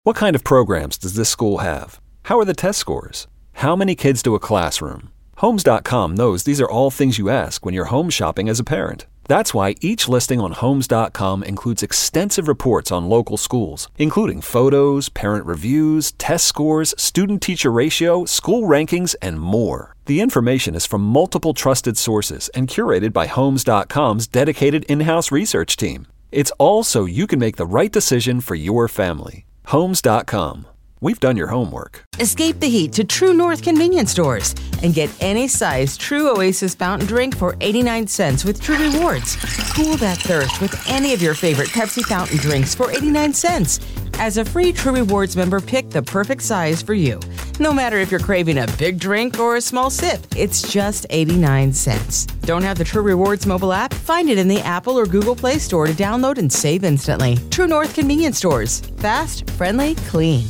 What kind of programs does this school have? How are the test scores? How many kids do a classroom? Homes.com knows these are all things you ask when you're home shopping as a parent. That's why each listing on Homes.com includes extensive reports on local schools, including photos, parent reviews, test scores, student-teacher ratio, school rankings, and more. The information is from multiple trusted sources and curated by Homes.com's dedicated in-house research team. It's all so you can make the right decision for your family. Homes.com. We've done your homework. Escape the heat to True North convenience stores and get any size True Oasis fountain drink for 89 cents with True Rewards. Cool that thirst with any of your favorite Pepsi fountain drinks for 89 cents. As a free True Rewards member, pick the perfect size for you. No matter if you're craving a big drink or a small sip, it's just 89 cents. Don't have the True Rewards mobile app? Find it in the Apple or Google Play Store to download and save instantly. True North convenience stores. Fast, friendly, clean.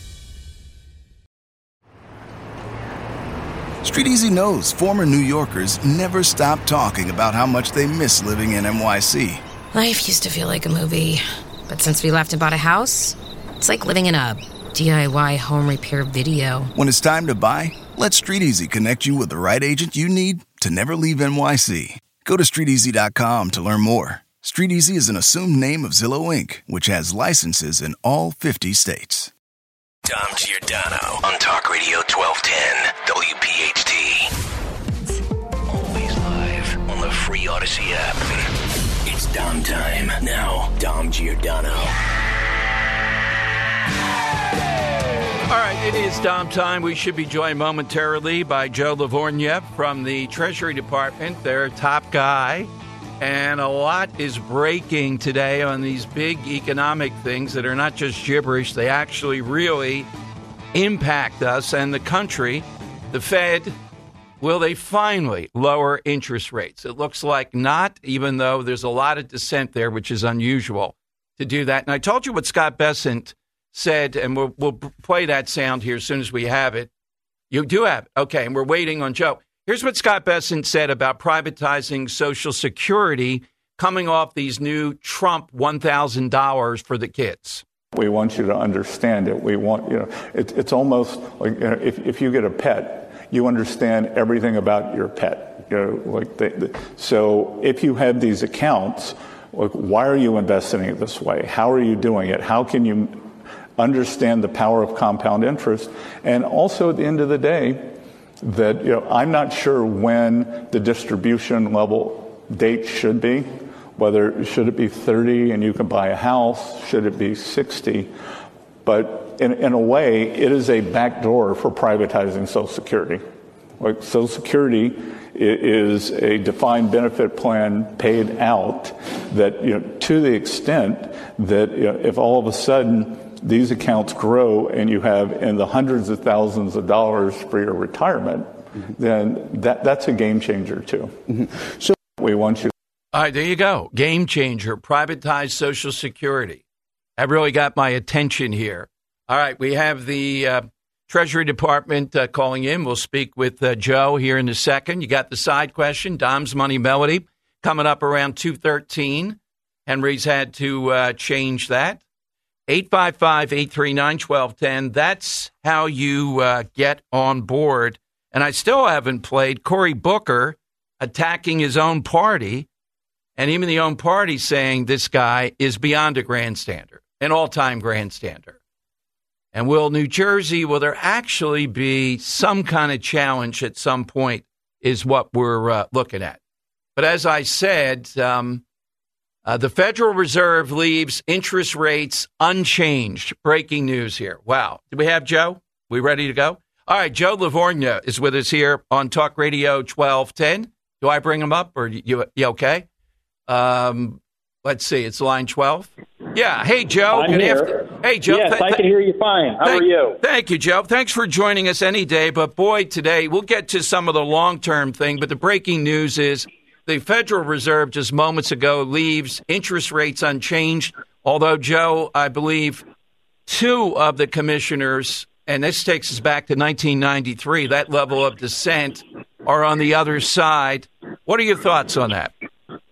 Street Easy knows former New Yorkers never stop talking about how much they miss living in NYC. Life used to feel like a movie, but since we left and bought a house, it's like living in a DIY home repair video. When it's time to buy, let Street Easy connect you with the right agent you need to never leave NYC. Go to StreetEasy.com to learn more. Street Easy is an assumed name of Zillow Inc., which has licenses in all 50 states. Dom Giordano on Talk Radio 1210 WPHT. Always live on the free Odyssey app. It's Dom time. Now, Dom Giordano. All right, it is Dom time. We should be joined momentarily by Joe Livornia from the Treasury Department, their top guy. And a lot is breaking today on these big economic things that are not just gibberish. They actually really impact us and the country. The Fed, will they finally lower interest rates? It looks like not, even though there's a lot of dissent there, which is unusual to do that. And I told you what Scott Bessent said, and we'll play that sound here as soon as we have it. You do have it. Okay, and we're waiting on Joe. Here's what Scott Bessent said about privatizing Social Security coming off these new Trump $1,000 for the kids. We want you to understand it. We want, it's almost like, if you get a pet, you understand everything about your pet. So if you have these accounts, why are you investing it this way? How are you doing it? How can you understand the power of compound interest? And also at the end of the day, that I'm not sure when the distribution level date should be, whether should it be 30 and you can buy a house, should it be 60, but in a way it is a backdoor for privatizing Social Security. Like Social Security is a defined benefit plan paid out that to the extent that if all of a sudden these accounts grow and you have in the hundreds of thousands of dollars for your retirement, then that's a game changer too. So we want you. All right, there you go. Game changer, privatized Social Security. That really got my attention here. All right, we have the Treasury Department calling in. We'll speak with Joe here in a second. You got the side question, Dom's Money Melody, coming up around 2:13. Henry's had to change that. 855-839-1210. That's how you get on board. And I still haven't played Cory Booker attacking his own party, and even the own party saying this guy is beyond a grandstander, an all-time grandstander. And will there actually be some kind of challenge at some point is what we're looking at. But as I said, the Federal Reserve leaves interest rates unchanged. Breaking news here. Wow. Do we have Joe? We ready to go? All right, Joe Livornia is with us here on Talk Radio 1210. Do I bring him up or you okay? Let's see. It's line 12. Yeah. Hey, Joe. I'm here. Hey, Joe. Yes, I can hear you fine. How are you? Thank you, Joe. Thanks for joining us any day. But, boy, today we'll get to some of the long-term thing. But the breaking news is the Federal Reserve just moments ago leaves interest rates unchanged. Although, Joe, I believe two of the commissioners, and this takes us back to 1993, that level of dissent, are on the other side. What are your thoughts on that?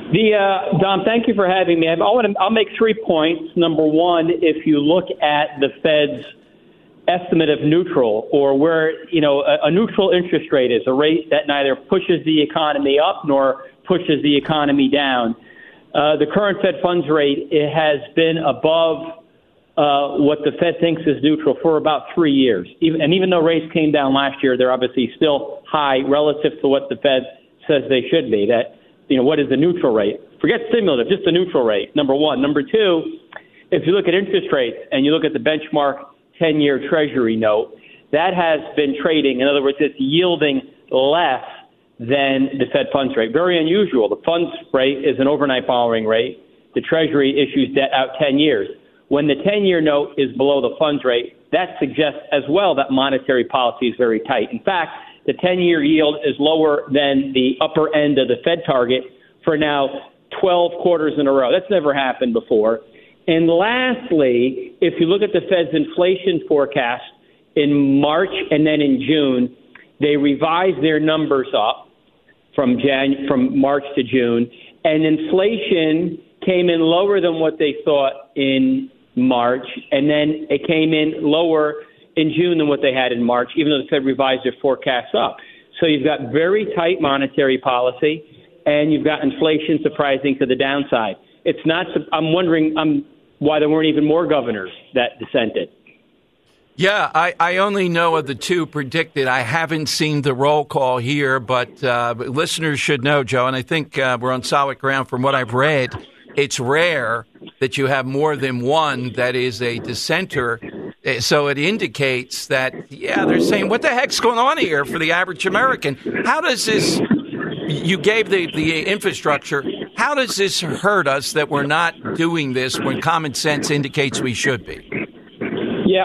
Dom, thank you for having me. I'll make 3 points. Number one, if you look at the Fed's estimate of neutral, or where a neutral interest rate is, a rate that neither pushes the economy up nor pushes the economy down. The current Fed funds rate, it has been above what the Fed thinks is neutral for about 3 years. Even though rates came down last year, they're obviously still high relative to what the Fed says they should be. That, what is the neutral rate? Forget stimulative, just the neutral rate, number one. Number two, if you look at interest rates and you look at the benchmark 10-year Treasury note, that has been trading. In other words, it's yielding less than the Fed funds rate. Very unusual. The funds rate is an overnight borrowing rate. The Treasury issues debt out 10 years. When the 10-year note is below the funds rate, that suggests as well that monetary policy is very tight. In fact, the 10-year yield is lower than the upper end of the Fed target for now 12 quarters in a row. That's never happened before. And lastly, if you look at the Fed's inflation forecast in March and then in June, they revised their numbers up from March to June, and inflation came in lower than what they thought in March, and then it came in lower in June than what they had in March, even though the Fed revised their forecasts up. So you've got very tight monetary policy, and you've got inflation surprising to the downside. It's not. I'm wondering why there weren't even more governors that dissented. Yeah, I only know of the two predicted. I haven't seen the roll call here, but listeners should know, Joe, and I think we're on solid ground from what I've read. It's rare that you have more than one that is a dissenter. So it indicates that, they're saying, what the heck's going on here for the average American? How does this, you gave the infrastructure, how does this hurt us that we're not doing this when common sense indicates we should be? Yeah,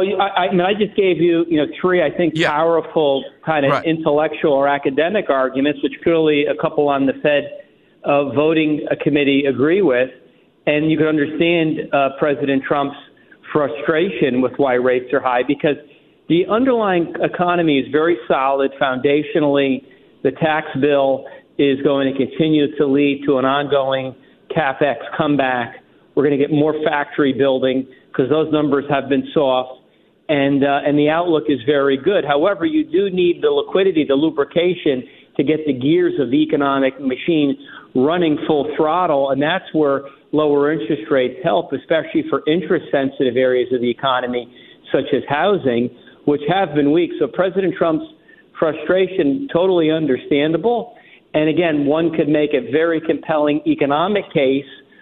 I just gave you, three, I think, powerful kind of intellectual or academic arguments, which clearly a couple on the Fed voting committee agree with. And you can understand President Trump's frustration with why rates are high, because the underlying economy is very solid foundationally. The tax bill is going to continue to lead to an ongoing CapEx comeback. We're going to get more factory building because those numbers have been soft, and the outlook is very good. However, you do need the liquidity, the lubrication, to get the gears of the economic machine running full throttle, and that's where lower interest rates help, especially for interest-sensitive areas of the economy, such as housing, which have been weak. So President Trump's frustration, totally understandable. And again, one could make a very compelling economic case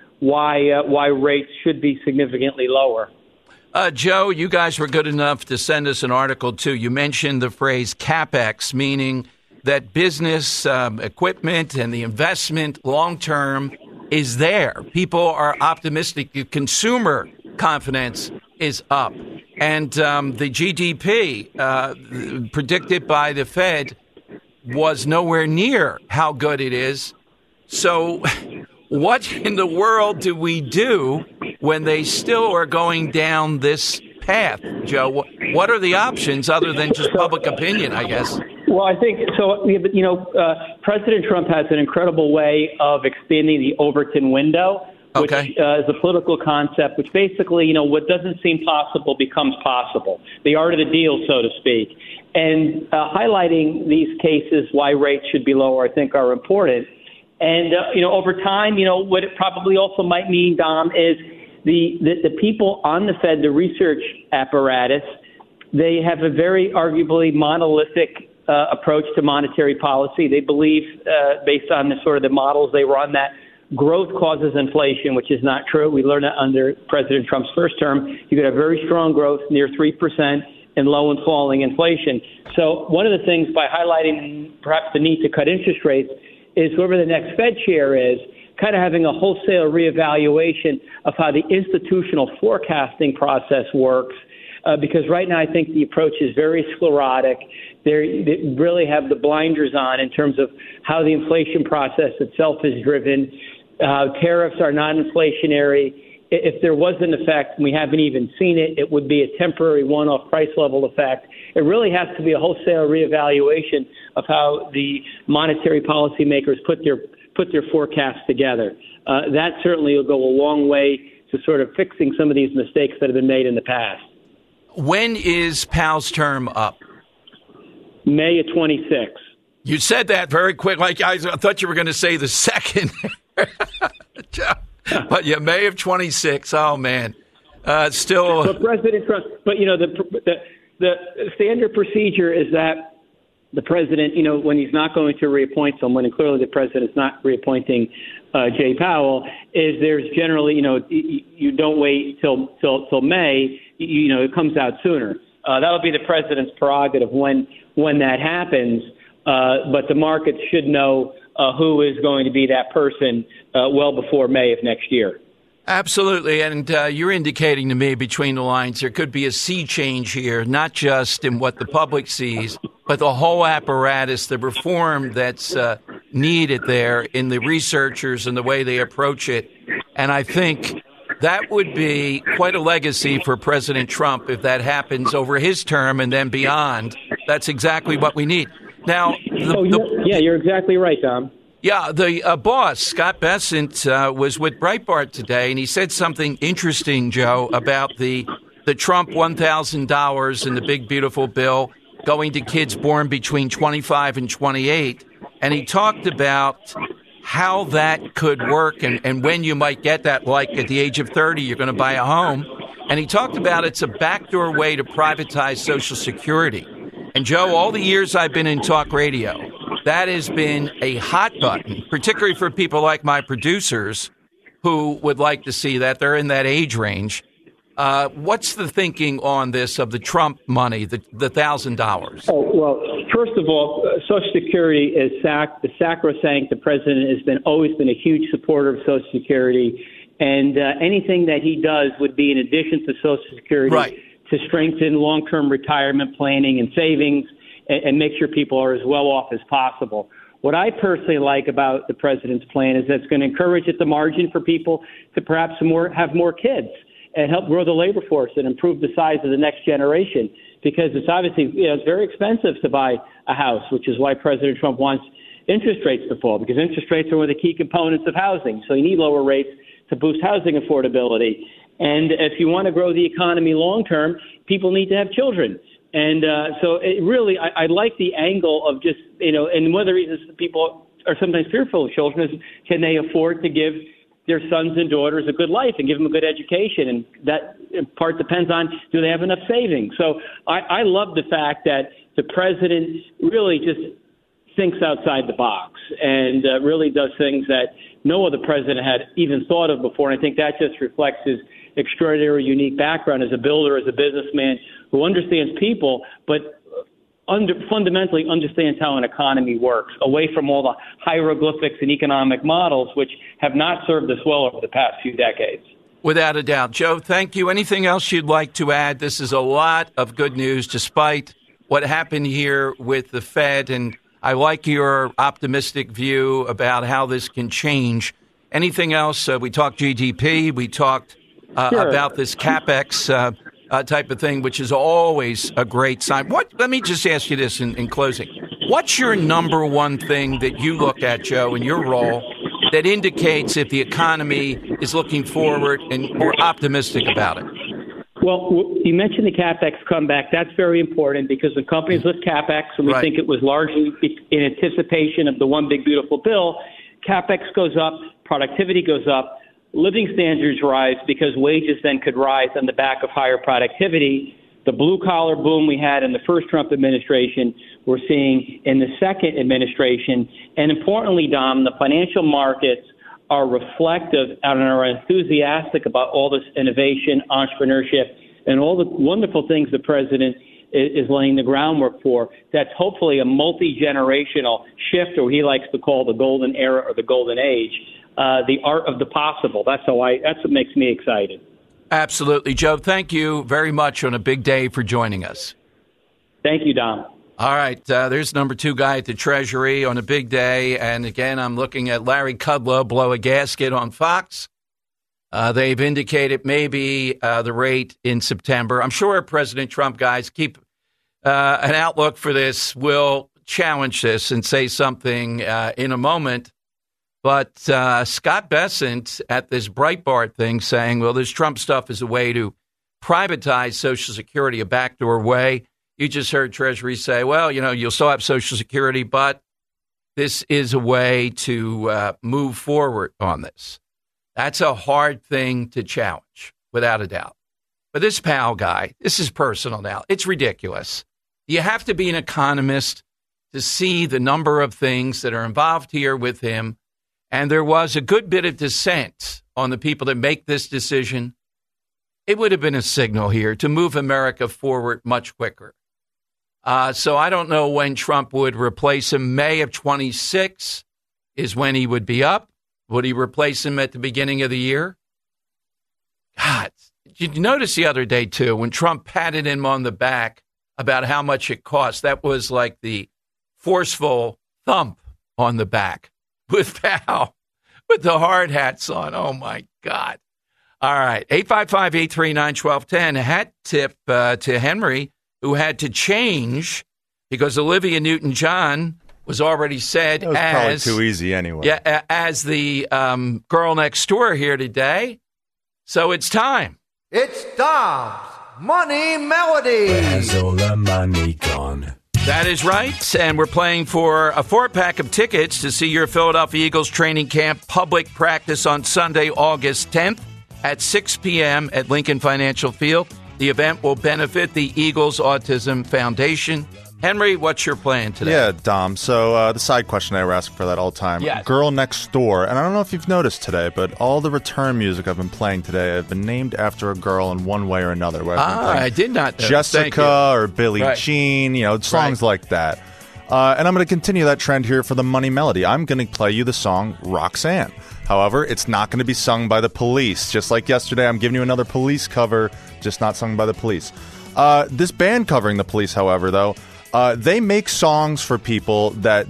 why rates should be significantly lower. Joe, you guys were good enough to send us an article, too. You mentioned the phrase CapEx, meaning that business equipment and the investment long-term is there. People are optimistic. Consumer confidence is up. And the GDP predicted by the Fed was nowhere near how good it is. So what in the world do we do when they still are going down this path, Joe? What are the options other than just public opinion, I guess? Well, I think so. President Trump has an incredible way of expanding the Overton window, which is a political concept, which basically, what doesn't seem possible becomes possible. The art of the deal, so to speak. And highlighting these cases, why rates should be lower, I think, are important. And, over time, what it probably also might mean, Dom, is the people on the Fed, the research apparatus, they have a very arguably monolithic approach to monetary policy. They believe, based on the sort of the models they run, that growth causes inflation, which is not true. We learned that under President Trump's first term. You could have very strong growth, near 3%, and low and falling inflation. So one of the things, by highlighting perhaps the need to cut interest rates, is whoever the next Fed chair is, kind of having a wholesale reevaluation of how the institutional forecasting process works. Because right now I think the approach is very sclerotic. They really have the blinders on in terms of how the inflation process itself is driven. Tariffs are non-inflationary. If there was an effect, and we haven't even seen it, it would be a temporary one-off price level effect. It really has to be a wholesale reevaluation of how the monetary policymakers put their put their forecasts together. That certainly will go a long way to sort of fixing some of these mistakes that have been made in the past. When is Powell's term up? May of 26. You said that very quick. Like I thought you were going to say the second. But yeah, May of 26. Oh, man. Still. But President Trump, but, the standard procedure is that the president, when he's not going to reappoint someone, and clearly the president's not reappointing Jay Powell, is there's generally, you don't wait till May, it comes out sooner. That'll be the president's prerogative when that happens. But the markets should know who is going to be that person well before May of next year. Absolutely. And you're indicating to me between the lines there could be a sea change here, not just in what the public sees, but the whole apparatus, the reform that's needed there in the researchers and the way they approach it. And I think that would be quite a legacy for President Trump if that happens over his term and then beyond. That's exactly what we need. Now, you're exactly right, Tom. Yeah, the boss, Scott Bessent, was with Breitbart today, and he said something interesting, Joe, about the Trump $1,000 and the big, beautiful bill going to kids born between 25 and 28. And he talked about how that could work and when you might get that, like at the age of 30, you're going to buy a home. And he talked about it's a backdoor way to privatize Social Security. And, Joe, all the years I've been in talk radio, that has been a hot button, particularly for people like my producers who would like to see that. They're in that age range. What's the thinking on this of the Trump money, the $1,000? Oh, well, first of all, Social Security is sacrosanct. The president has always been a huge supporter of Social Security. And anything that he does would be in addition to Social Security. Right. To strengthen long-term retirement planning and savings and make sure people are as well off as possible. What I personally like about the president's plan is that it's going to encourage at the margin for people to perhaps have more kids and help grow the labor force and improve the size of the next generation, because it's obviously it's very expensive to buy a house, which is why President Trump wants interest rates to fall, because interest rates are one of the key components of housing. So you need lower rates to boost housing affordability. And if you want to grow the economy long term, people need to have children. And so it really, I like the angle of just, and one of the reasons people are sometimes fearful of children is, can they afford to give their sons and daughters a good life and give them a good education? And that in part depends on, do they have enough savings? So I love the fact that the president really just thinks outside the box and really does things that no other president had even thought of before. And I think that just reflects his extraordinary, unique background as a builder, as a businessman who understands people, but fundamentally understands how an economy works, away from all the hieroglyphics and economic models, which have not served us well over the past few decades. Without a doubt. Joe, thank you. Anything else you'd like to add? This is a lot of good news, despite what happened here with the Fed, and I like your optimistic view about how this can change. Anything else? We talked GDP. We talked about this CapEx type of thing, which is always a great sign. Let me just ask you this in closing. What's your number one thing that you look at, Joe, in your role that indicates if the economy is looking forward and we're optimistic about it? Well, you mentioned the CapEx comeback. That's very important because when companies lift CapEx, and we think it was largely in anticipation of the one big beautiful bill, CapEx goes up, productivity goes up, living standards rise because wages then could rise on the back of higher productivity. The blue-collar boom we had in the first Trump administration, we're seeing in the second administration. And importantly, Dom, the financial markets are reflective and are enthusiastic about all this innovation, entrepreneurship, and all the wonderful things the president is laying the groundwork for. That's hopefully a multi-generational shift, or he likes to call the golden era or the golden age, the art of the possible. That's what makes me excited. Absolutely. Joe, thank you very much on a big day for joining us. Thank you, Dom. All right, there's number two guy at the Treasury on a big day. And again, I'm looking at Larry Kudlow blow a gasket on Fox. They've indicated maybe the rate in September. I'm sure President Trump guys keep an outlook for this. Will challenge this and say something in a moment. But Scott Bessent at this Breitbart thing saying, well, this Trump stuff is a way to privatize Social Security, a backdoor way. You just heard Treasury say, well, you'll still have Social Security, but this is a way to move forward on this. That's a hard thing to challenge, without a doubt. But this Powell guy, this is personal now. It's ridiculous. You have to be an economist to see the number of things that are involved here with him. And there was a good bit of dissent on the people that make this decision. It would have been a signal here to move America forward much quicker. So I don't know when Trump would replace him. May of 26 is when he would be up. Would he replace him at the beginning of the year? God, did you notice the other day, too, when Trump patted him on the back about how much it cost? That was like the forceful thump on the back with Powell, with the hard hats on. Oh, my God. All right, 855-839-1210. A hat tip to Henry, who had to change because Olivia Newton-John was already said that was probably too easy anyway. Yeah, as the girl next door here today. So it's time. It's Dom's Money Melody. Where's all the money gone? That is right, and we're playing for a 4-pack of tickets to see your Philadelphia Eagles training camp public practice on Sunday, August 10th at 6 p.m. at Lincoln Financial Field. The event will benefit the Eagles Autism Foundation. Henry, what's your plan today? Yeah, Dom. So the side question I ask for that all the time. Yes. Girl Next Door. And I don't know if you've noticed today, but all the return music I've been playing today have been named after a girl in one way or another. I did not know. Jessica or Billie Jean, songs like that. And I'm going to continue that trend here for the Money Melody. I'm going to play you the song Roxanne. However, it's not going to be sung by the Police. Just like yesterday, I'm giving you another Police cover, just not sung by the Police. This band covering the Police, however, though, they make songs for people that,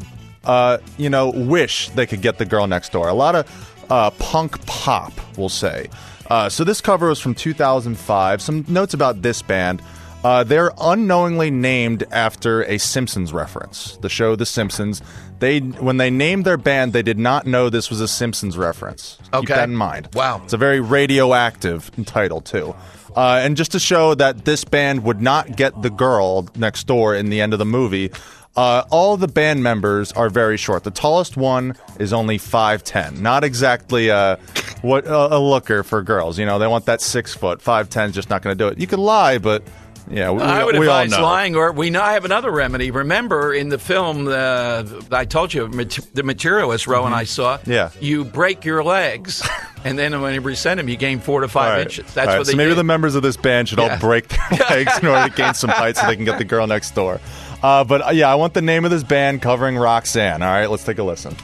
wish they could get the girl next door. A lot of punk pop, we'll say. So this cover was from 2005. Some notes about this band. They're unknowingly named after a Simpsons reference. The show The Simpsons. When they named their band, they did not know this was a Simpsons reference. Keep that in mind. Wow. It's a very radioactive title, too. And just to show that this band would not get the girl next door in the end of the movie, all the band members are very short. The tallest one is only 5'10". Not exactly a looker for girls. They want that 6 foot. 5'10" is just not going to do it. You could lie, but... Yeah, I would we all advise know. lying, or I have another remedy. Remember, in the film, I told you, The Materialist, Roe and I saw, you break your legs, and then when you resend them, you gain 4 to 5 inches. That's what they maybe did. the members of this band should all break their legs in order to gain some height so they can get the girl next door. But I want the name of this band covering Roxanne. All right, let's take a listen.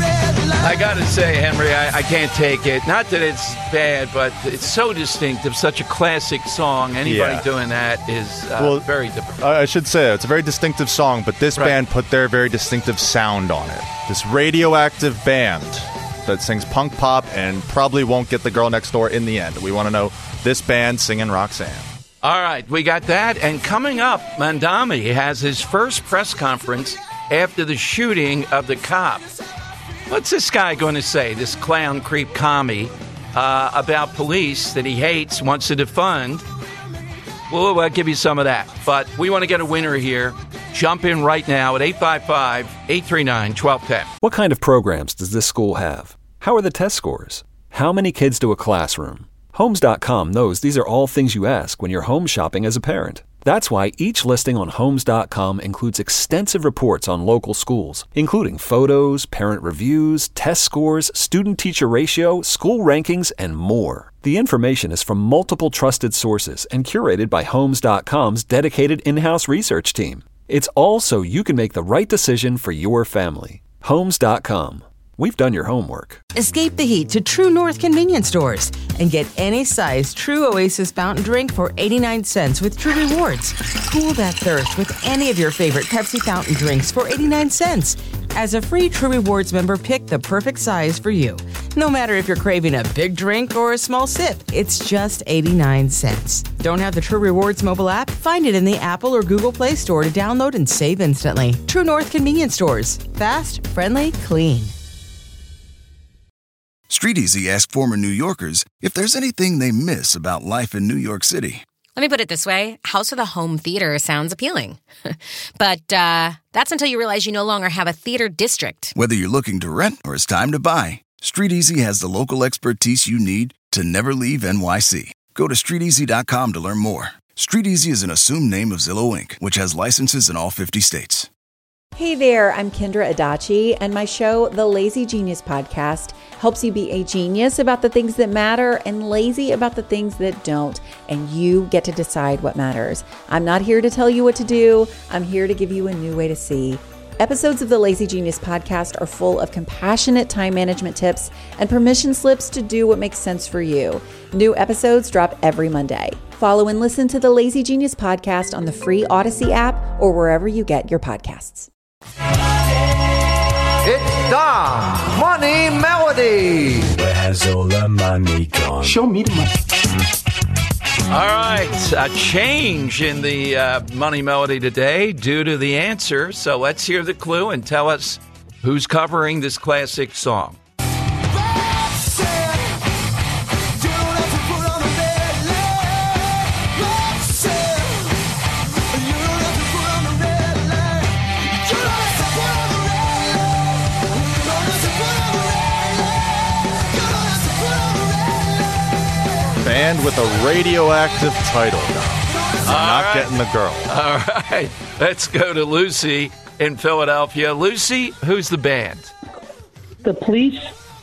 I got to say, Henry, I can't take it. Not that it's bad, but it's so distinctive, such a classic song. Anybody doing that is very difficult. I should say, it's a very distinctive song, but this band put their very distinctive sound on it. This radioactive band that sings punk pop and probably won't get the girl next door in the end. We want to know this band singing Roxanne. All right, we got that. And coming up, Mandami has his first press conference after the shooting of the cop. What's this guy going to say, this clown creep commie, about police that he hates, wants to defund? We'll give you some of that. But we want to get a winner here. Jump in right now at 855-839-1210. What kind of programs does this school have? How are the test scores? How many kids do a classroom? Homes.com knows these are all things you ask when you're home shopping as a parent. That's why each listing on Homes.com includes extensive reports on local schools, including photos, parent reviews, test scores, student-teacher ratio, school rankings, and more. The information is from multiple trusted sources and curated by Homes.com's dedicated in-house research team. It's all so you can make the right decision for your family. Homes.com. We've done your homework. Escape the heat to True North convenience stores and get any size True Oasis fountain drink for 89 cents with True Rewards. Cool that thirst with any of your favorite Pepsi fountain drinks for 89 cents. As a free True Rewards member, pick the perfect size for you. No matter if you're craving a big drink or a small sip, it's just 89 cents. Don't have the True Rewards mobile app? Find it in the Apple or Google Play Store to download and save instantly. True North convenience stores. Fast, friendly, clean. StreetEasy asked former New Yorkers if there's anything they miss about life in New York City. Let me put it this way. House with a home theater sounds appealing. But that's until you realize you no longer have a theater district. Whether you're looking to rent or it's time to buy, StreetEasy has the local expertise you need to never leave NYC. Go to StreetEasy.com to learn more. StreetEasy is an assumed name of Zillow Inc., which has licenses in all 50 states. Hey there, I'm Kendra Adachi, and my show, The Lazy Genius Podcast, helps you be a genius about the things that matter and lazy about the things that don't, and you get to decide what matters. I'm not here to tell you what to do. I'm here to give you a new way to see. Episodes of the Lazy Genius Podcast are full of compassionate time management tips and permission slips to do what makes sense for you. New episodes drop every Monday. Follow and listen to the Lazy Genius Podcast on the free Odyssey app or wherever you get your podcasts. It's Dom's Money Melody. Where's all the money gone? Show me the money. All right, a change in the Money Melody today due to the answer. So let's hear the clue and tell us who's covering this classic song. Band with a radioactive title. Not getting the girl. All right, let's go to Lucy in Philadelphia. Lucy, who's the band? The Police.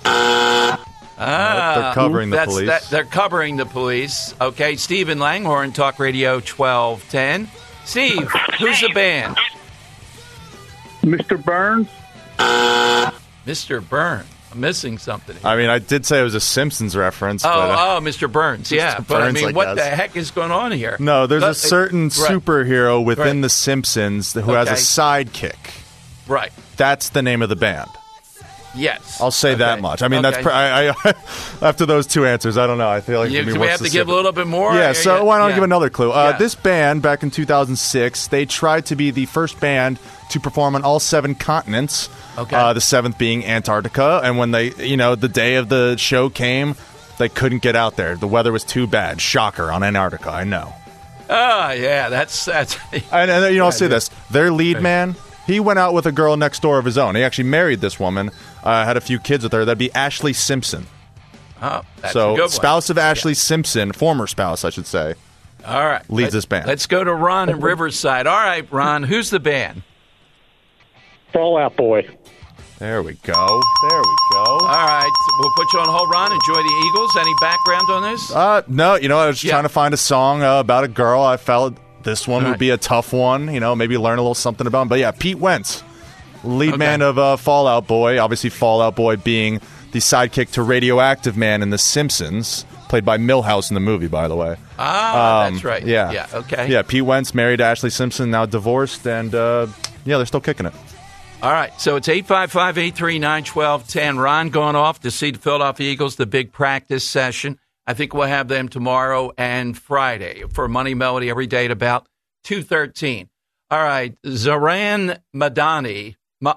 They're covering the police. They're covering the police. Okay, Stephen Langhorne, Talk Radio 1210. Steve, who's the band? Mr. Burns. Mr. Burns. I'm missing something here. I mean, I did say it was a Simpsons reference. Mr. Burns. Yeah, Mr. but I Burns, mean, what the heck is going on here? No, there's a certain superhero within the Simpsons who has a sidekick. Right. That's the name of the band. Yes. I'll say that much. I mean, that's after those two answers, I don't know. I feel like we have to give a little bit more. Yeah, so why don't I give another clue? This band, back in 2006, they tried to be the first band to perform on all 7 continents. Okay. The 7th being Antarctica, and when they, the day of the show came, they couldn't get out there. The weather was too bad. Shocker on Antarctica, I know. Oh, yeah, that's. and I'll say this: their lead man, he went out with a girl next door of his own. He actually married this woman, had a few kids with her. That'd be Ashley Simpson. Oh, that's so a good one. Spouse of Ashley Simpson, former spouse, I should say. All right, leads this band. Let's go to Ron in Riverside. All right, Ron, who's the band? Fall Out Boy. There we go. All right. We'll put you on hold, Ron. Enjoy the Eagles. Any background on this? No. I was trying to find a song about a girl. I felt this one would be a tough one. Maybe learn a little something about him. But yeah, Pete Wentz, lead man of Fall Out Boy. Obviously, Fall Out Boy being the sidekick to Radioactive Man in The Simpsons, played by Milhouse in the movie, by the way. That's right. Yeah. Okay. Yeah, Pete Wentz married to Ashley Simpson, now divorced, and they're still kicking it. All right, so it's 855-839-1210. Ron going off to see the Philadelphia Eagles, the big practice session. I think we'll have them tomorrow and Friday for Money Melody every day at about 2:13. All right, Zohran Mamdani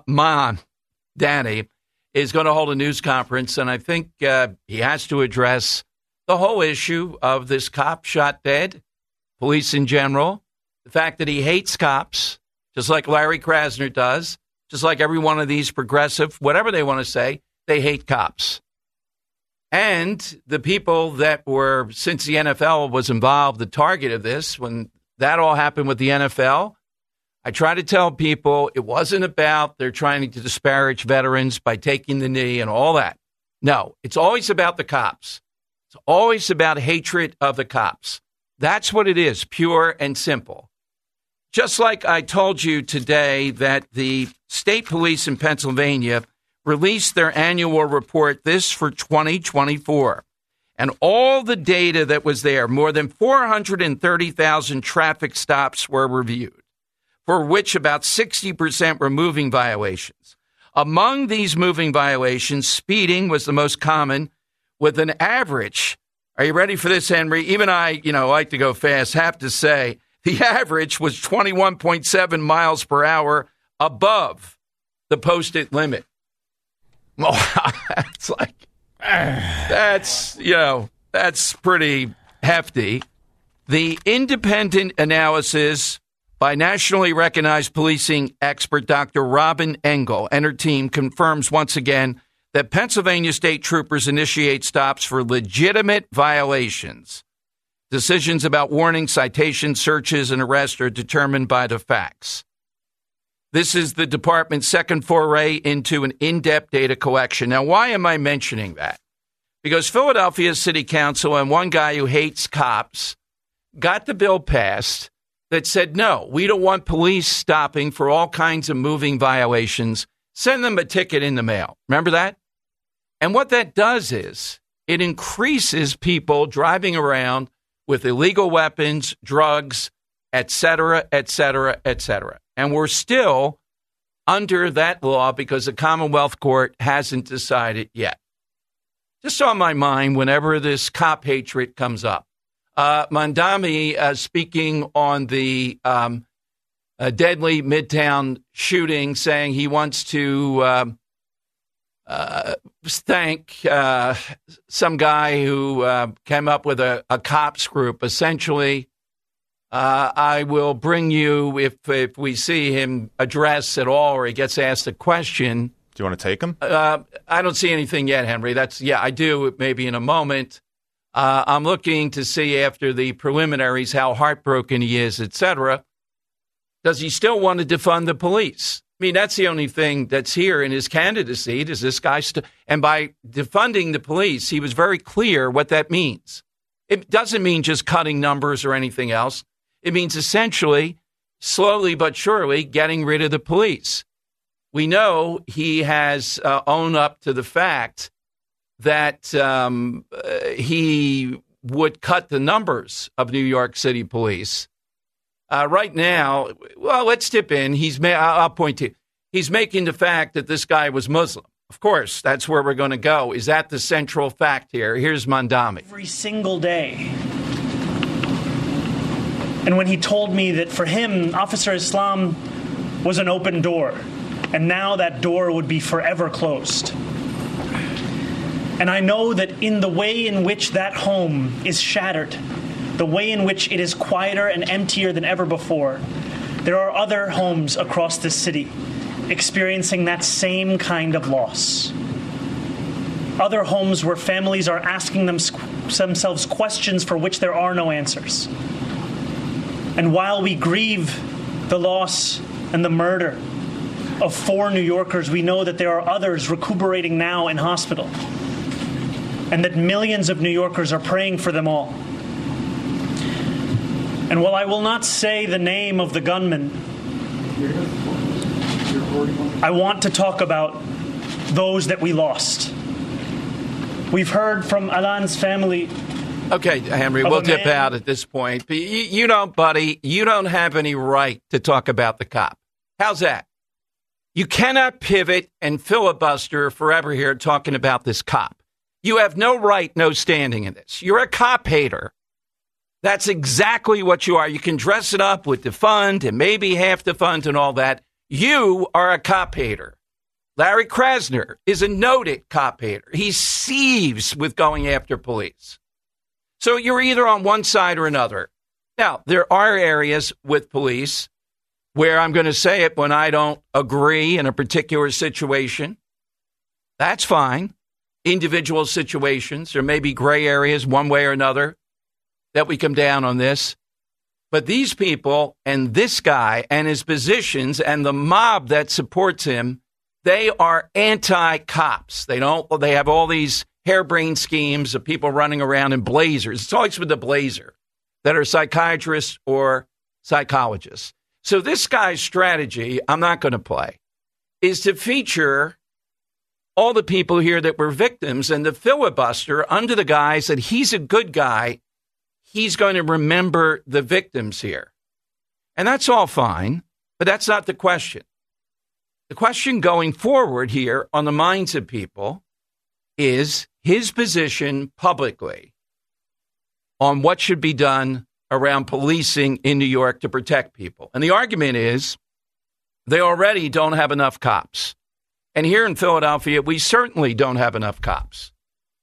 is going to hold a news conference, and I think he has to address the whole issue of this cop shot dead, police in general, the fact that he hates cops, just like Larry Krasner does. Just like every one of these progressive, whatever they want to say, they hate cops. And the people that were, since the NFL was involved, the target of this, when that all happened with the NFL, I try to tell people it wasn't about they're trying to disparage veterans by taking the knee and all that. No, it's always about the cops. It's always about hatred of the cops. That's what it is, pure and simple. Just like I told you today that the state police in Pennsylvania released their annual report, this for 2024. And all the data that was there, more than 430,000 traffic stops were reviewed, for which about 60% were moving violations. Among these moving violations, speeding was the most common, with an average. Are you ready for this, Henry? Even I, like to go fast, have to say, the average was 21.7 miles per hour above the posted limit. It's like, That's pretty hefty. The independent analysis by nationally recognized policing expert Dr. Robin Engel and her team confirms once again that Pennsylvania state troopers initiate stops for legitimate violations. Decisions about warnings, citations, searches, and arrests are determined by the facts. This is the department's second foray into an in-depth data collection. Now, why am I mentioning that? Because Philadelphia City Council and one guy who hates cops got the bill passed that said, no, we don't want police stopping for all kinds of moving violations. Send them a ticket in the mail. Remember that? And what that does is it increases people driving around with illegal weapons, drugs, et cetera, et cetera, et cetera. And we're still under that law because the Commonwealth Court hasn't decided yet. Just on my mind whenever this cop hatred comes up. Mandami speaking on the deadly Midtown shooting, saying he wants to thank some guy who came up with a cops group. Essentially, I will bring you, if we see him address at all or he gets asked a question. Do you want to take him? I don't see anything yet, Henry. I do, maybe in a moment. I'm looking to see after the preliminaries how heartbroken he is, et cetera. Does he still want to defund the police? I mean, that's the only thing that's here in his candidacy. Does this guy and by defunding the police, he was very clear what that means. It doesn't mean just cutting numbers or anything else. It means essentially, slowly but surely, getting rid of the police. We know he has owned up to the fact that he would cut the numbers of New York City police. Right now, well, let's dip in. I'll point to you. He's making the fact that this guy was Muslim. Of course, that's where we're going to go. Is that the central fact here? Here's Mandami. Every single day. And when he told me that for him, Officer Islam was an open door, and now that door would be forever closed. And I know that in the way in which that home is shattered, the way in which it is quieter and emptier than ever before, there are other homes across this city experiencing that same kind of loss. Other homes where families are asking themselves questions for which there are no answers. And while we grieve the loss and the murder of 4 New Yorkers, we know that there are others recuperating now in hospital, and that millions of New Yorkers are praying for them all. And while I will not say the name of the gunman, I want to talk about those that we lost. We've heard from Alan's family. Okay, Henry, we'll dip out at this point. But you don't, buddy, you don't have any right to talk about the cop. How's that? You cannot pivot and filibuster forever here talking about this cop. You have no right, no standing in this. You're a cop hater. That's exactly what you are. You can dress it up with defund and maybe half defund and all that. You are a cop hater. Larry Krasner is a noted cop hater. He seethes with going after police. So you're either on one side or another. Now, there are areas with police where I'm going to say it when I don't agree in a particular situation. That's fine. Individual situations, there may be gray areas one way or another that we come down on this. But these people and this guy and his positions and the mob that supports him, they are anti-cops. They have all these harebrained schemes of people running around in blazers. It's always with the blazer that are psychiatrists or psychologists. So this guy's strategy, I'm not going to play, is to feature all the people here that were victims and the filibuster under the guise that he's a good guy. He's going to remember the victims here. And that's all fine, but that's not the question. The question going forward here on the minds of people is his position publicly on what should be done around policing in New York to protect people. And the argument is they already don't have enough cops. And here in Philadelphia, we certainly don't have enough cops.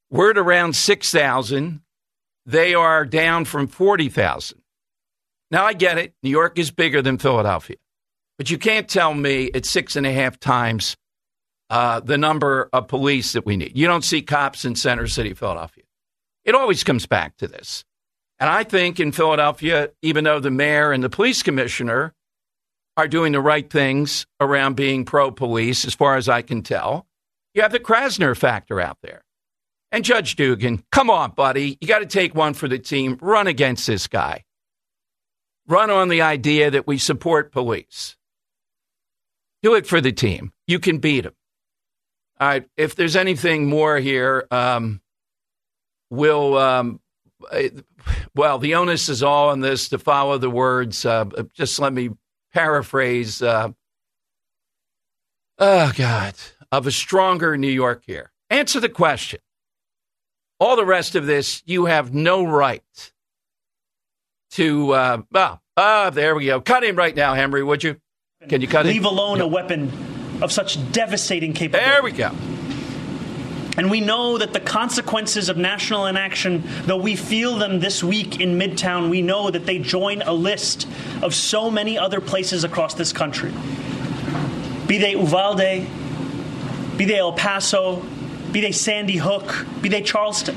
We're at around 6,000. They are down from 40,000. Now, I get it. New York is bigger than Philadelphia. But you can't tell me it's 6.5 times the number of police that we need. You don't see cops in Center City, Philadelphia. It always comes back to this. And I think in Philadelphia, even though the mayor and the police commissioner are doing the right things around being pro-police, as far as I can tell, you have the Krasner factor out there. And Judge Dugan, come on, buddy. You got to take one for the team. Run against this guy. Run on the idea that we support police. Do it for the team. You can beat them. All right. If there's anything more here, well, the onus is all on this to follow the words. Just let me paraphrase. Of a stronger New York here. Answer the question. All the rest of this, you have no right to. There we go. Cut him right now, Henry. Would you? Can you cut him? Leave alone a weapon of such devastating capability. There we go. And we know that the consequences of national inaction, though we feel them this week in Midtown, we know that they join a list of so many other places across this country. Be they Uvalde, be they El Paso, be they Sandy Hook, be they Charleston.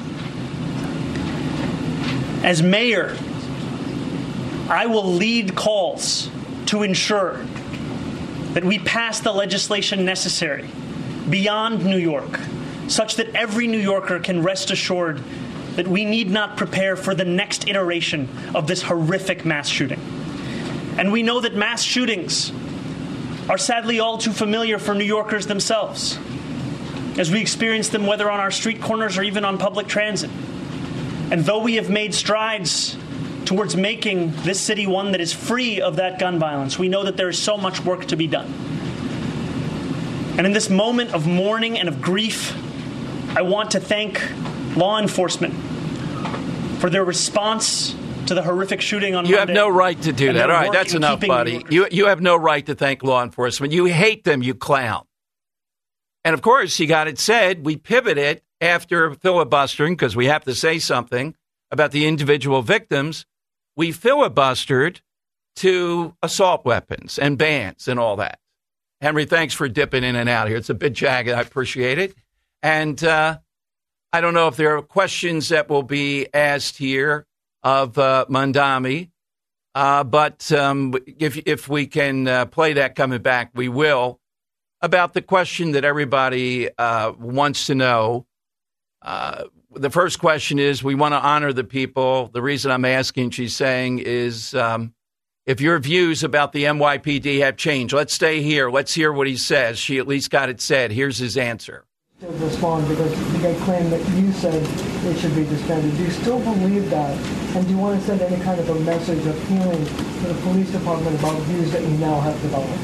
As mayor, I will lead calls to ensure that we pass the legislation necessary beyond New York, such that every New Yorker can rest assured that we need not prepare for the next iteration of this horrific mass shooting. And we know that mass shootings are sadly all too familiar for New Yorkers themselves, as we experience them whether on our street corners or even on public transit. And though we have made strides towards making this city one that is free of that gun violence, we know that there is so much work to be done. And in this moment of mourning and of grief, I want to thank law enforcement for their response to the horrific shooting on Monday. You have no right to do that. All right, that's enough, buddy. You have no right to thank law enforcement. You hate them, you clown. And, of course, you got it said, we pivoted after filibustering, because we have to say something about the individual victims. We filibustered to assault weapons and bans and all that. Henry, thanks for dipping in and out here. It's a bit jagged. I appreciate it. And I don't know if there are questions that will be asked here of Mamdani, but if we can play that coming back, we will, about the question that everybody wants to know. The first question is, we want to honor the people. The reason I'm asking, she's saying, is if your views about the NYPD have changed. Let's stay here. Let's hear what he says. She at least got it said. Here's his answer. Respond, because they claim that you said it should be disbanded. Do you still believe that? And do you want to send any kind of a message of healing to the police department about views that you now have developed?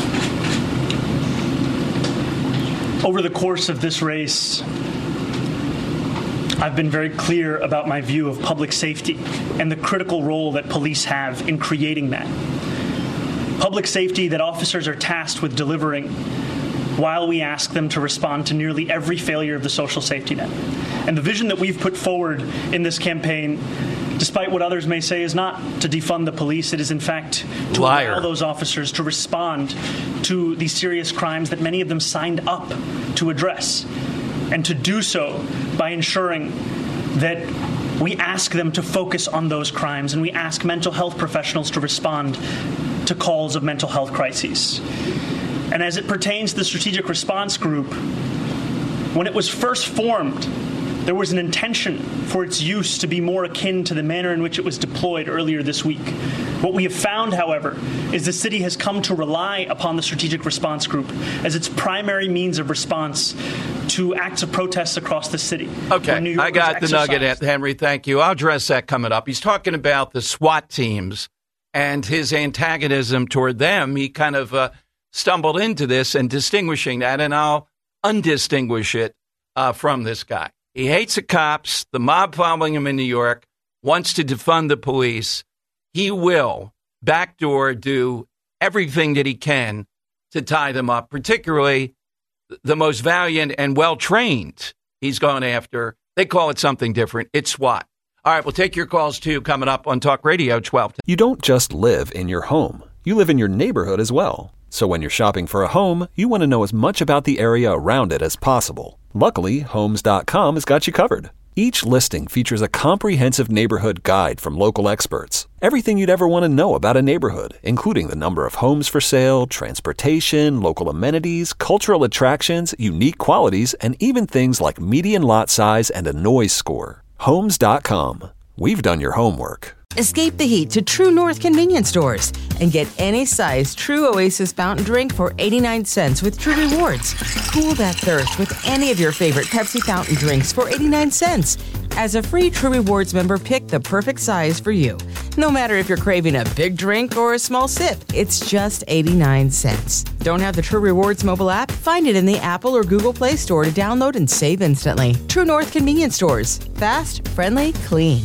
Over the course of this race, I've been very clear about my view of public safety and the critical role that police have in creating that. Public safety that officers are tasked with delivering while we ask them to respond to nearly every failure of the social safety net. And the vision that we've put forward in this campaign, despite what others may say, is not to defund the police. It is, in fact, to allow those officers to respond to these serious crimes that many of them signed up to address, and to do so by ensuring that we ask them to focus on those crimes, and we ask mental health professionals to respond to calls of mental health crises. And as it pertains to the Strategic Response Group, when it was first formed, there was an intention for its use to be more akin to the manner in which it was deployed earlier this week. What we have found, however, is the city has come to rely upon the Strategic Response Group as its primary means of response to acts of protests across the city. Okay, I got the nugget, Henry. Thank you. I'll address that coming up. He's talking about the SWAT teams and his antagonism toward them. He kind of stumbled into this and distinguishing that, and I'll undistinguish it from this guy. He hates the cops, the mob following him in New York, wants to defund the police. He will backdoor do everything that he can to tie them up, particularly the most valiant and well-trained he's gone after, They call it something different. It's SWAT. All right, we'll take your calls, too, coming up on Talk Radio 12. You don't just live in your home. You live in your neighborhood as well. So when you're shopping for a home, you want to know as much about the area around it as possible. Luckily, Homes.com has got you covered. Each listing features a comprehensive neighborhood guide from local experts. Everything you'd ever want to know about a neighborhood, including the number of homes for sale, transportation, local amenities, cultural attractions, unique qualities, and even things like median lot size and a noise score. Homes.com. We've done your homework. Escape the heat to True North convenience stores and get any size True Oasis fountain drink for 89 cents with True Rewards. Cool that thirst with any of your favorite Pepsi fountain drinks for 89 cents. As a free True Rewards member, pick the perfect size for you. No matter if you're craving a big drink or a small sip, it's just 89 cents. Don't have the True Rewards mobile app? Find it in the Apple or Google Play Store to download and save instantly. True North convenience stores. Fast, friendly, clean.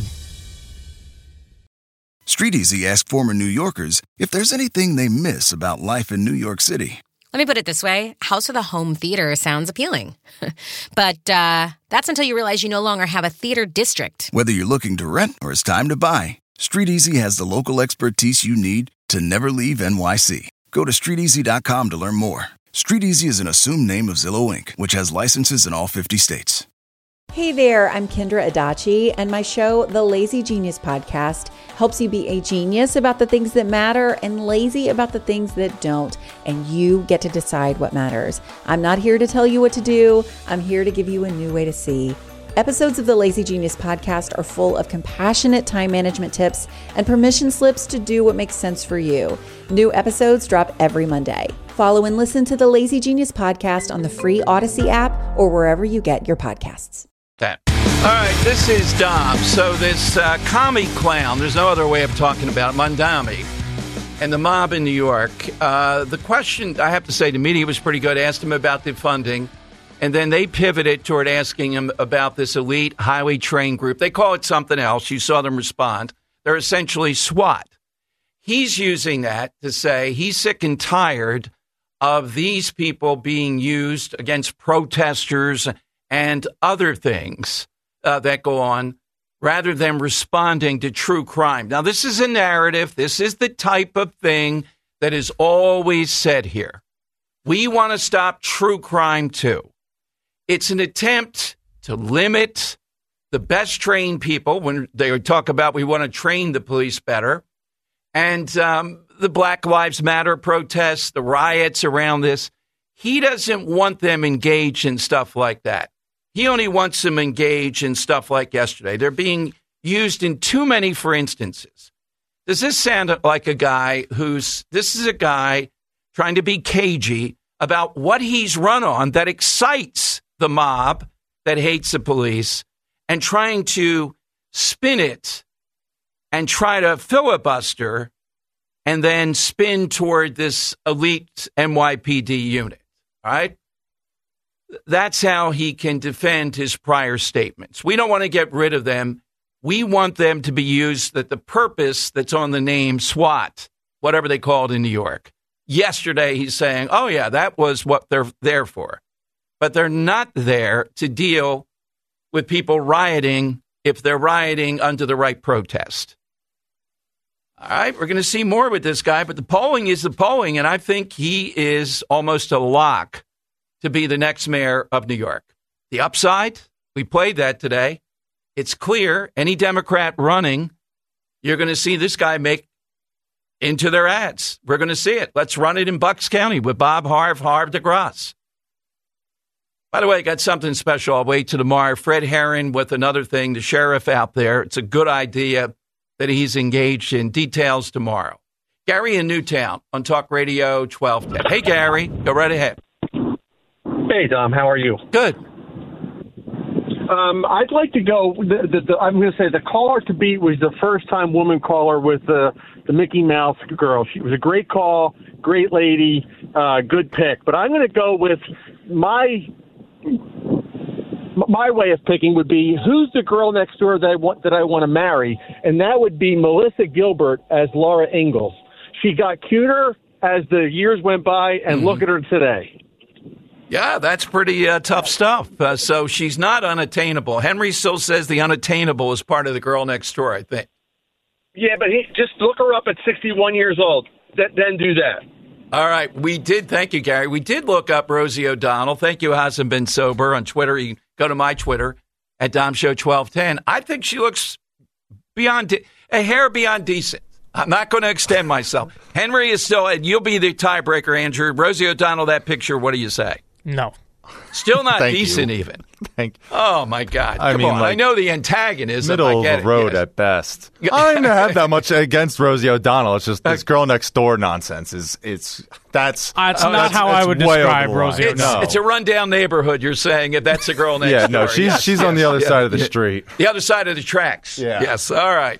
Street Easy asked former New Yorkers if there's anything they miss about life in New York City. Let me put it this way. House with a home theater sounds appealing. But that's until you realize you no longer have a theater district. Whether you're looking to rent or it's time to buy, Street Easy has the local expertise you need to never leave NYC. Go to StreetEasy.com to learn more. Street Easy is an assumed name of Zillow Inc., which has licenses in all 50 states. Hey there, I'm Kendra Adachi, and my show, The Lazy Genius Podcast, helps you be a genius about the things that matter and lazy about the things that don't, and you get to decide what matters. I'm not here to tell you what to do. I'm here to give you a new way to see. Episodes of the Lazy Genius Podcast are full of compassionate time management tips and permission slips to do what makes sense for you. New episodes drop every Monday. Follow and listen to the Lazy Genius Podcast on the free Odyssey app or wherever you get your podcasts. That. All right, this is Dom. So this commie clown, there's no other way of talking about Mondami and the mob in New York. The question, I have to say, the media was pretty good. Asked him about the funding, and then they pivoted toward asking him about this elite highly trained group. They call it something else. You saw them respond. They're essentially SWAT. He's using that to say he's sick and tired of these people being used against protesters and other things that go on, rather than responding to true crime. Now, this is a narrative. This is the type of thing that is always said here. We want to stop true crime, too. It's an attempt to limit the best trained people when they talk about we want to train the police better. And the Black Lives Matter protests, the riots around this, he doesn't want them engaged in stuff like that. He only wants them engaged in stuff like yesterday. They're being used in too many for instances. Does this sound like a guy this is a guy trying to be cagey about what he's run on that excites the mob that hates the police and trying to spin it and try to filibuster and then spin toward this elite NYPD unit, all right? That's how he can defend his prior statements. We don't want to get rid of them. We want them to be used that the purpose that's on the name SWAT, whatever they call it in New York. Yesterday, he's saying, oh, yeah, that was what they're there for. But they're not there to deal with people rioting if they're rioting under the right protest. All right, we're going to see more with this guy, but the polling is the polling, and I think he is almost a lock to be the next mayor of New York. The upside, we played that today. It's clear any Democrat running, you're going to see this guy make into their ads. We're going to see it. Let's run it in Bucks County with Bob Harv DeGrasse. By the way, I got something special. I'll wait till tomorrow. Fred Herron with another thing, the sheriff out there. It's a good idea that he's engaged in. Details tomorrow. Gary in Newtown on Talk Radio 1210. Hey, Gary, go right ahead. Hey, Dom, how are you? Good. I'd like to go, I'm going to say the caller to beat was the first-time woman caller with the Mickey Mouse girl. She was a great call, great lady, good pick. But I'm going to go with my way of picking would be who's the girl next door that I want to marry, and that would be Melissa Gilbert as Laura Ingalls. She got cuter as the years went by, and look at her today. Yeah, that's pretty tough stuff. So she's not unattainable. Henry still says the unattainable is part of the girl next door, I think. Yeah, but just look her up at 61 years old. Then do that. All right. We did. Thank you, Gary. We did look up Rosie O'Donnell. Thank you, Hasn't Been Sober, on Twitter. You can go to my Twitter at DomShow1210. I think she looks beyond a hair beyond decent. I'm not going to extend myself. Henry is still, and you'll be the tiebreaker, Andrew. Rosie O'Donnell, that picture, what do you say? No. Still not decent, even. Thank you. Oh, my God. I mean, on. like, I know the antagonism. Middle of the road at best. I don't even have that much against Rosie O'Donnell. It's just this girl next door nonsense. That's not how I would describe Rosie O'Donnell. It's a rundown neighborhood, you're saying, if that's a girl next door. Yeah, no, she's on the other side of the street. The other side of the tracks. Yeah. Yes, all right.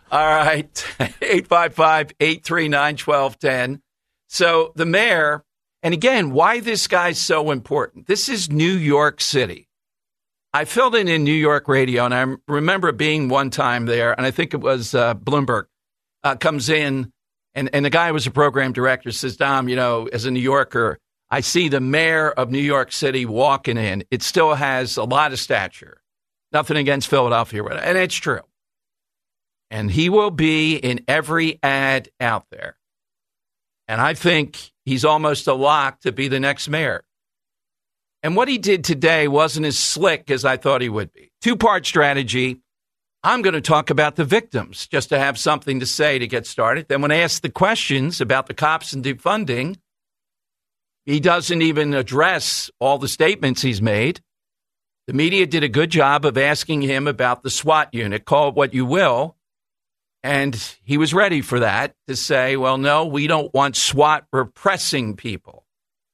855-839-1210. So the mayor, and again, why this guy's so important. This is New York City. I filled in New York radio, and I remember being one time there, and I think it was Bloomberg comes in, and the guy was a program director, says, Dom, as a New Yorker, I see the mayor of New York City walking in. It still has a lot of stature. Nothing against Philadelphia, and it's true. And he will be in every ad out there. And I think he's almost a lock to be the next mayor. And what he did today wasn't as slick as I thought he would be. Two-part strategy. I'm going to talk about the victims just to have something to say to get started. Then when I ask the questions about the cops and defunding, he doesn't even address all the statements he's made. The media did a good job of asking him about the SWAT unit, call it what you will. And he was ready for that to say, well, no, we don't want SWAT repressing people.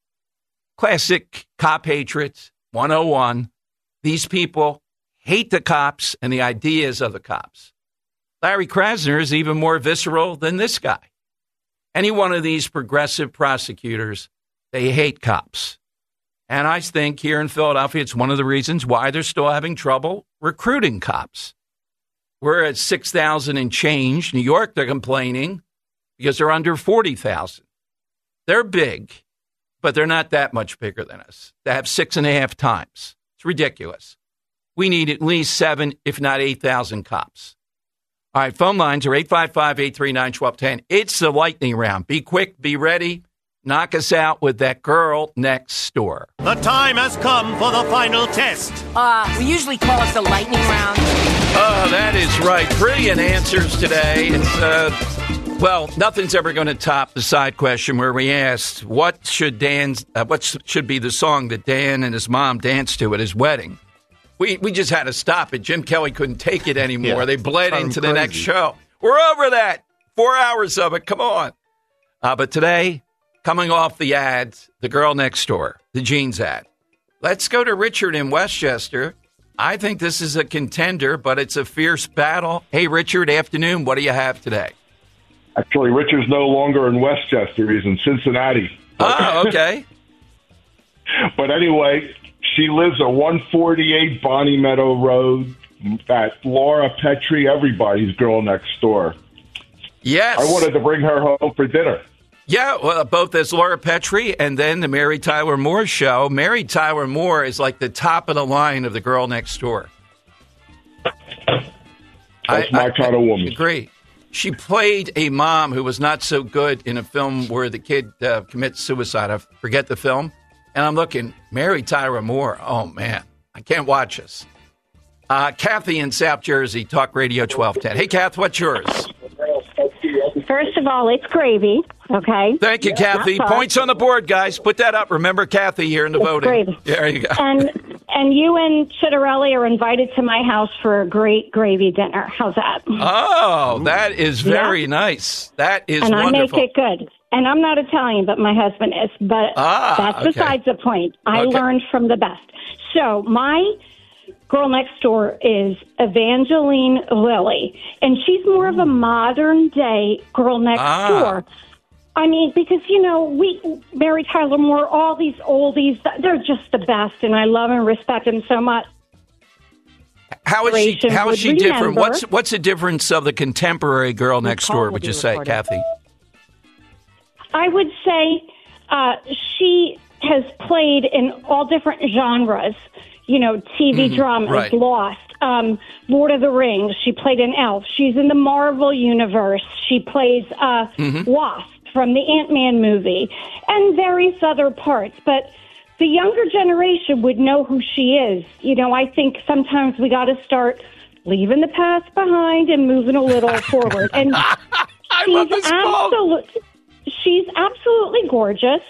Classic cop hatred 101. These people hate the cops and the ideas of the cops. Larry Krasner is even more visceral than this guy. Any one of these progressive prosecutors, they hate cops. And I think here in Philadelphia, it's one of the reasons why they're still having trouble recruiting cops. We're at 6,000 and change. New York, they're complaining because they're under 40,000. They're big, but they're not that much bigger than us. They have 6.5 times. It's ridiculous. We need at least 7, if not 8,000 cops. All right, phone lines are 855-839-1210. It's the lightning round. Be quick, be ready. Knock us out with that girl next door. The time has come for the final test. We usually call it the lightning round. Oh, that is right. Brilliant answers today. It's, nothing's ever going to top the side question where we asked, what should be the song that Dan and his mom danced to at his wedding? We just had to stop it. Jim Kelly couldn't take it anymore. Yeah, they bled into the next show. We're over that. 4 hours of it. Come on. But today, coming off the ads, the girl next door, the jeans ad. Let's go to Richard in Westchester. I think this is a contender, but it's a fierce battle. Hey, Richard, afternoon. What do you have today? Actually, Richard's no longer in Westchester. He's in Cincinnati. Oh, okay. But anyway, she lives at 148 Bonnie Meadow Road. That Laura Petrie, everybody's girl next door. Yes. I wanted to bring her home for dinner. Yeah, well, both as Laura Petrie and then the Mary Tyler Moore show. Mary Tyler Moore is like the top of the line of the girl next door. That's my kind of woman. I agree. She played a mom who was not so good in a film where the kid commits suicide. I forget the film. And I'm looking, Mary Tyler Moore. Oh, man, I can't watch this. Kathy in South Jersey, Talk Radio 1210. Hey, Kath, what's yours? First of all, it's gravy, okay? Thank you, Kathy. Points on the board, guys. Put that up. Remember Kathy here in the voting. Gravy. There you go. And you and Citarelli are invited to my house for a great gravy dinner. How's that? Oh, that is very nice. That is and wonderful. And I make it good. And I'm not Italian, but my husband is. But that's besides the point. I learned from the best. So my girl next door is Evangeline Lilly, and she's more of a modern day girl next door. I mean, because, Mary Tyler Moore, all these oldies, they're just the best, and I love and respect them so much. How is she different? What's the difference of the contemporary girl next door, would you say, Kathy? I would say she has played in all different genres. You know, TV dramas, right. Lost, Lord of the Rings. She played in Elf. She's in the Marvel Universe. She plays Wasp from the Ant-Man movie and various other parts. But the younger generation would know who she is. You know, I think sometimes we got to start leaving the past behind and moving a little forward. And she's absolutely gorgeous.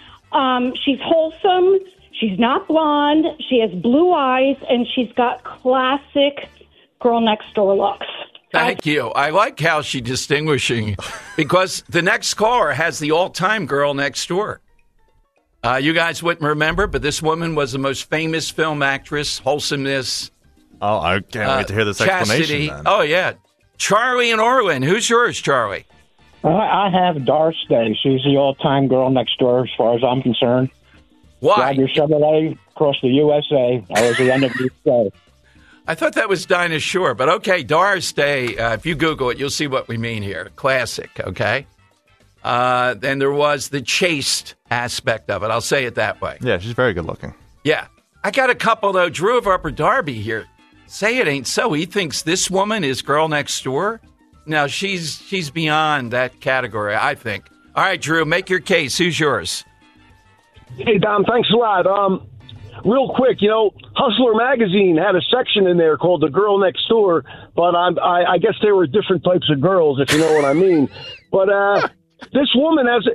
She's wholesome. She's not blonde. She has blue eyes, and she's got classic girl next door looks. Thank you. I like how she's distinguishing, because the next caller has the all-time girl next door. You guys wouldn't remember, but this woman was the most famous film actress, wholesomeness. Oh, I can't wait to hear this explanation. Then. Oh, yeah. Charlie and Orland. Who's yours, Charlie? I have Doris Day. She's the all-time girl next door as far as I'm concerned. Why? Drive your Chevrolet across the USA. I was the end of the day. I thought that was Dinah Shore, but okay, Doris Day, if you Google it, you'll see what we mean here. Classic, okay? Then there was the chaste aspect of it. I'll say it that way. Yeah, she's very good looking. Yeah. I got a couple, though. Drew of Upper Darby here. Say it ain't so. He thinks this woman is girl next door. Now, she's beyond that category, I think. All right, Drew, make your case. Who's yours? Hey, Dom, thanks a lot. Real quick, you know, Hustler Magazine had a section in there called The Girl Next Door, but I guess there were different types of girls, if you know what I mean. But this woman, as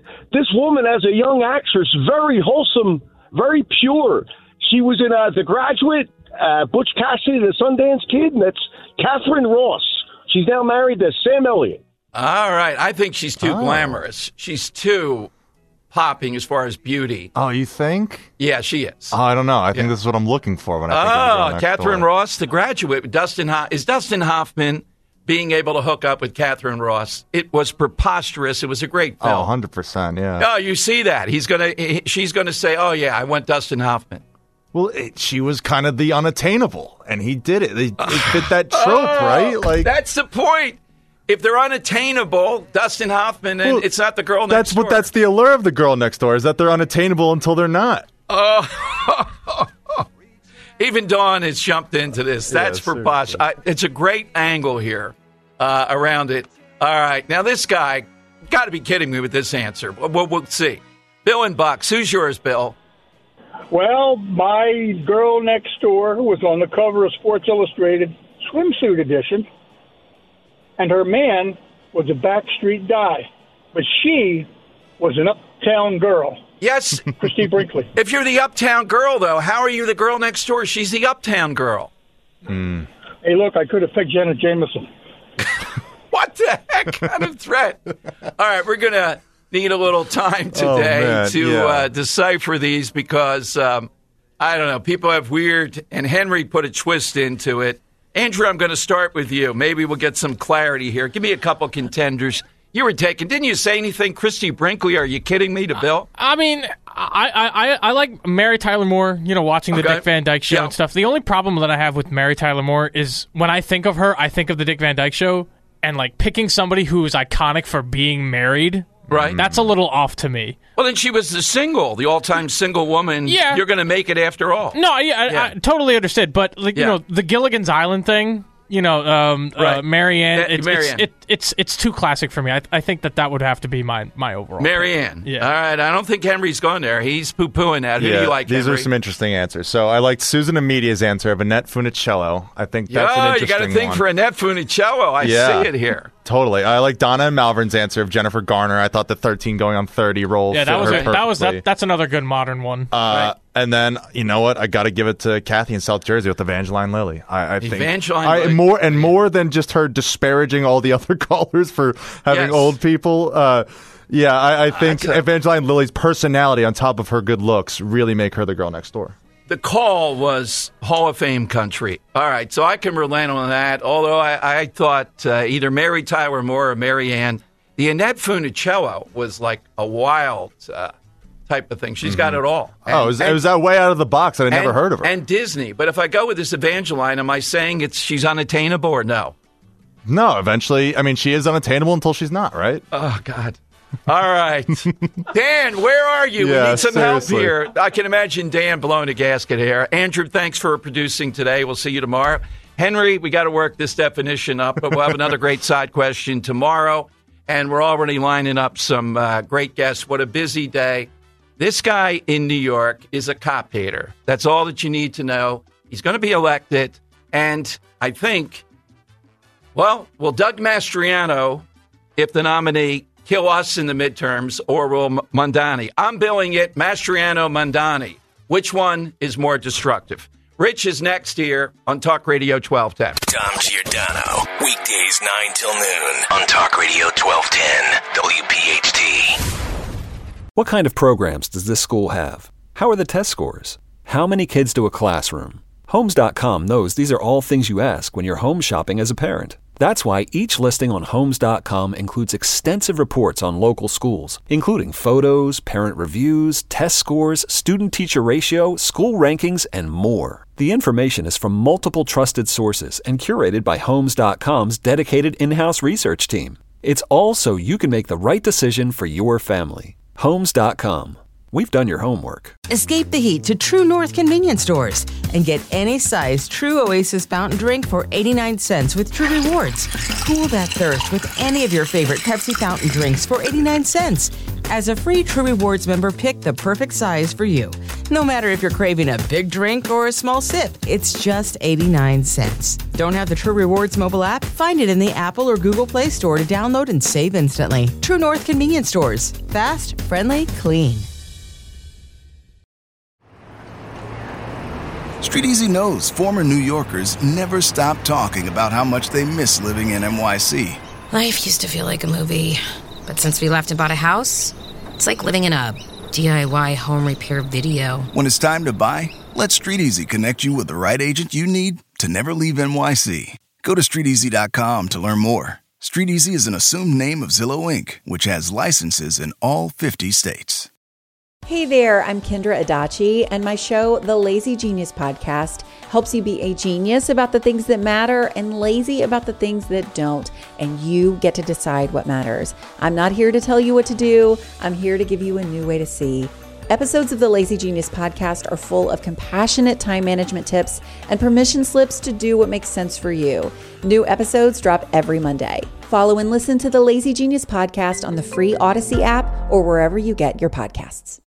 a young actress, very wholesome, very pure. She was in The Graduate, Butch Cassidy, The Sundance Kid, and that's Catherine Ross. She's now married to Sam Elliott. All right. I think she's too glamorous. She's too popping as far as beauty. Oh, you think? Yeah, she is. Oh, I don't know. I think this is what I'm looking for when I think of The Girl Next Catherine Door. Ross, The Graduate. Is Dustin Hoffman being able to hook up with Catherine Ross? It was preposterous. It was a great film. Oh, 100%, yeah. Oh, you see that. She's going to say, oh, yeah, I want Dustin Hoffman. Well, she was kind of the unattainable, and he did it. It fit that trope, right? Like that's the point. If they're unattainable, Dustin Hoffman, and it's not the girl next door. That's the allure of The Girl Next Door, is that they're unattainable until they're not. Even Dawn has jumped into this. That's preposterous. It's a great angle here around it. All right. Now, this guy, got to be kidding me with this answer. We'll see. Bill and Bucks. Who's yours, Bill? Well, my girl next door was on the cover of Sports Illustrated swimsuit edition, and her man was a backstreet guy, but she was an uptown girl. Yes. Christy Brinkley. If you're the uptown girl, though, how are you the girl next door? She's the uptown girl. Hey, look, I could have picked Janet Jameson. What the heck kind of threat? All right, we're going to need a little time today to decipher these because, I don't know, people have weird, and Henry put a twist into it. Andrew, I'm going to start with you. Maybe we'll get some clarity here. Give me a couple contenders. You were taking, didn't you say anything, Christy Brinkley? Are you kidding me, to Bill? I mean, I like Mary Tyler Moore, you know, watching the Dick Van Dyke Show and stuff. The only problem that I have with Mary Tyler Moore is when I think of her, I think of the Dick Van Dyke Show, and like picking somebody who is iconic for being married. Right. That's a little off to me. Well, then she was the all-time single woman. Yeah. You're going to make it after all. No, I totally understood. But, like, you know, the Gilligan's Island thing, you know, Marianne, it's too classic for me. I think that would have to be my overall. Marianne. Yeah. All right. I don't think Henry's going there. He's poo-pooing that. Who do you like, These Henry? are some interesting answers. So I liked Susan Amedia's answer of Annette Funicello. I think that's an interesting one. You got to think for Annette Funicello. I see it here. Totally. I like Donna and Malvern's answer of Jennifer Garner. I thought the 13 going on 30 role fit her perfectly. That's another good modern one. And then, you know what? I got to give it to Kathy in South Jersey with Evangeline Lilly. I think Evangeline Lilly. More than just her disparaging all the other callers for having old people. I think Evangeline Lilly's personality on top of her good looks really make her the girl next door. The call was Hall of Fame country. All right, so I can relent on that, although I thought either Mary Tyler Moore or Marianne. The Annette Funicello was like a wild type of thing. She's got it all. And, it was that way out of the box. I'd never heard of her. And Disney. But if I go with this Evangeline, am I saying she's unattainable or no? No, eventually. I mean, she is unattainable until she's not, right? Oh, God. All right. Dan, where are you? Yeah, we need some seriously. help here. I can imagine Dan blowing a gasket here. Andrew, thanks for producing today. We'll see you tomorrow. Henry, we got to work this definition up, but we'll have another great side question tomorrow. And we're already lining up some great guests. What a busy day. This guy in New York is a cop hater. That's all that you need to know. He's going to be elected. And I think, well, will Doug Mastriano, if the nominee, kill us in the midterms, or will Mondani? I'm billing it Mastriano, Mondani. Which one is more destructive? Rich is next here on Talk Radio 1210. Dom Giordano, weekdays 9 till noon on Talk Radio 1210, WPHT. What kind of programs does this school have? How are the test scores? How many kids do a classroom? Homes.com knows these are all things you ask when you're home shopping as a parent. That's why each listing on Homes.com includes extensive reports on local schools, including photos, parent reviews, test scores, student-teacher ratio, school rankings, and more. The information is from multiple trusted sources and curated by Homes.com's dedicated in-house research team. It's all so you can make the right decision for your family. Homes.com. We've done your homework. Escape the heat to True North convenience stores and get any size True Oasis fountain drink for 89 cents with True Rewards. Cool that thirst with any of your favorite Pepsi fountain drinks for 89 cents. As a free True Rewards member, pick the perfect size for you. No matter if you're craving a big drink or a small sip, it's just 89 cents. Don't have the True Rewards mobile app? Find it in the Apple or Google Play Store to download and save instantly. True North convenience stores. Fast, friendly, clean. Street Easy knows former New Yorkers never stop talking about how much they miss living in NYC. Life used to feel like a movie, but since we left and bought a house, it's like living in a DIY home repair video. When it's time to buy, let Street Easy connect you with the right agent you need to never leave NYC. Go to StreetEasy.com to learn more. Street Easy is an assumed name of Zillow Inc., which has licenses in all 50 states. Hey there, I'm Kendra Adachi, and my show, The Lazy Genius Podcast, helps you be a genius about the things that matter and lazy about the things that don't, and you get to decide what matters. I'm not here to tell you what to do. I'm here to give you a new way to see. Episodes of the Lazy Genius Podcast are full of compassionate time management tips and permission slips to do what makes sense for you. New episodes drop every Monday. Follow and listen to the Lazy Genius Podcast on the free Odyssey app or wherever you get your podcasts.